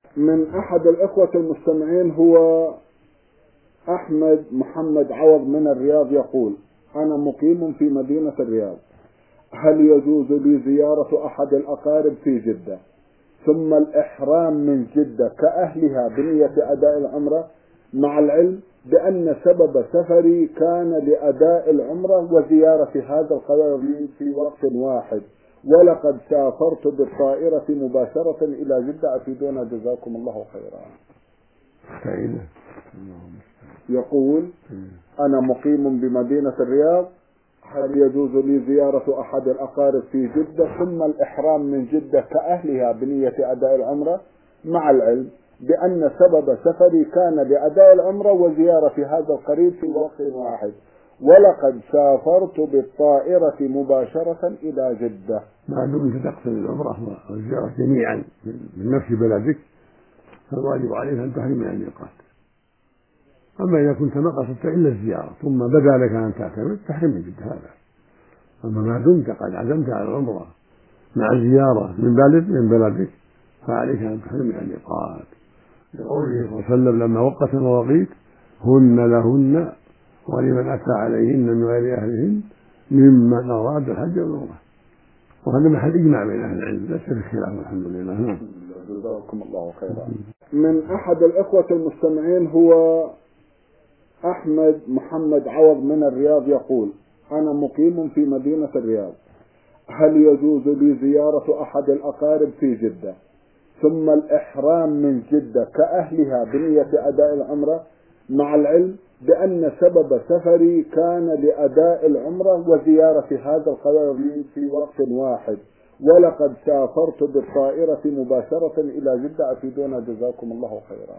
من أحد الإخوة المستمعين هو أحمد محمد عوض من الرياض يقول: أنا مقيم في مدينة الرياض، هل يجوز لي زيارة أحد الأقارب في جدة ثم الإحرام من جدة كأهلها بنية أداء العمرة، مع العلم بأن سبب سفري كان لأداء العمرة وزيارة هذا القريب في وقت واحد، ولقد سافرت بالطائرة مباشرة إلى جدة، أفيدونا جزاكم الله خيرا. يقول: أنا مقيم بمدينة الرياض، هل يجوز لي زيارة أحد الأقارب في جدة ثم الإحرام من جدة كأهلها بنية أداء العمرة، مع العلم بأن سبب سفري كان لأداء العمرة وزيارة هذا القريب في وقت واحد، ولقد سافرت بالطائرة مباشرة إلى جدة. ما دمت تقصد العمرة والزيارة جميعا من نفس بلدك فالواجب عليك أن تحرم من الميقات. أما إذا كنت ما قصدت إلا الزيارة ثم بدا لك أن تعتمد تحرم من جدة هذا. أما ما دمت قد عزمت على العمرة مع زيارة من بلدك فعليك أن تحرم من الميقات، لقوله صلى الله عليه وسلم لما وقت المواقيت: هن لهن ولمن أتى عليهن من غير أهلهن ممن أراد الحج والعمرة. وهذا محل إجماع بين أهل العلم، لا شك خلاف، الحمد لله. جزاكم الله خيرا. من أحد الإخوة المستمعين هو أحمد محمد عوض من الرياض يقول: أنا مقيم في مدينة الرياض، هل يجوز لي زيارة أحد الأقارب في جدة ثم الإحرام من جدة كأهلها بنية أداء العمرة، مع العلم بأن سبب سفري كان لأداء العمرة وزيارة هذا القريب في وقت واحد، ولقد سافرت بالطائرة مباشرة إلى جدة، أفيدونا جزاكم الله خيرا.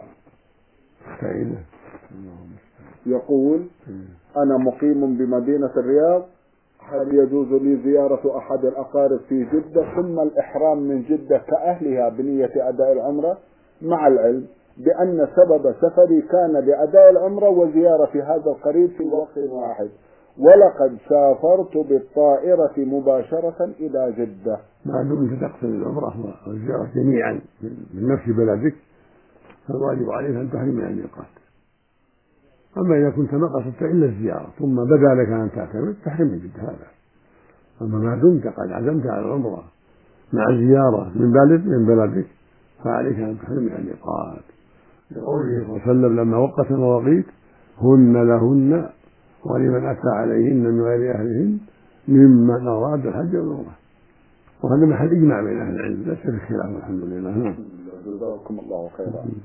يقول: أنا مقيم بمدينة الرياض، هل يجوز لي زيارة أحد الأقارب في جدة ثم الإحرام من جدة كأهلها بنية أداء العمرة، مع العلم بأن سبب سفري كان لأداء العمرة وزيارة هذا القريب في وقت واحد، ولقد سافرت بالطائرة مباشرة إلى جدة. ما دمت تقصد العمرة والزيارة جميعا من نفس بلدك فالواجب عليك أن تحرم من الميقات. أما إذا كنت ما قصدت إلا الزيارة ثم بدا لك أن تعتمد تحرم من جدة هذا. أما ما دمت قد عزمت على العمرة مع زيارة من بلدك فعليك أن تحرم من الميقات، لقوله صلى الله عليه وسلم لما وقت المواقيت: هن لهن ولمن أتى عليهن من غير أهلهن ممن أراد الحج والعمرة. وهذا محل إجماع بين أهل العلم، لا شك خلاف، الحمد لله. جزاكم الله خيرا.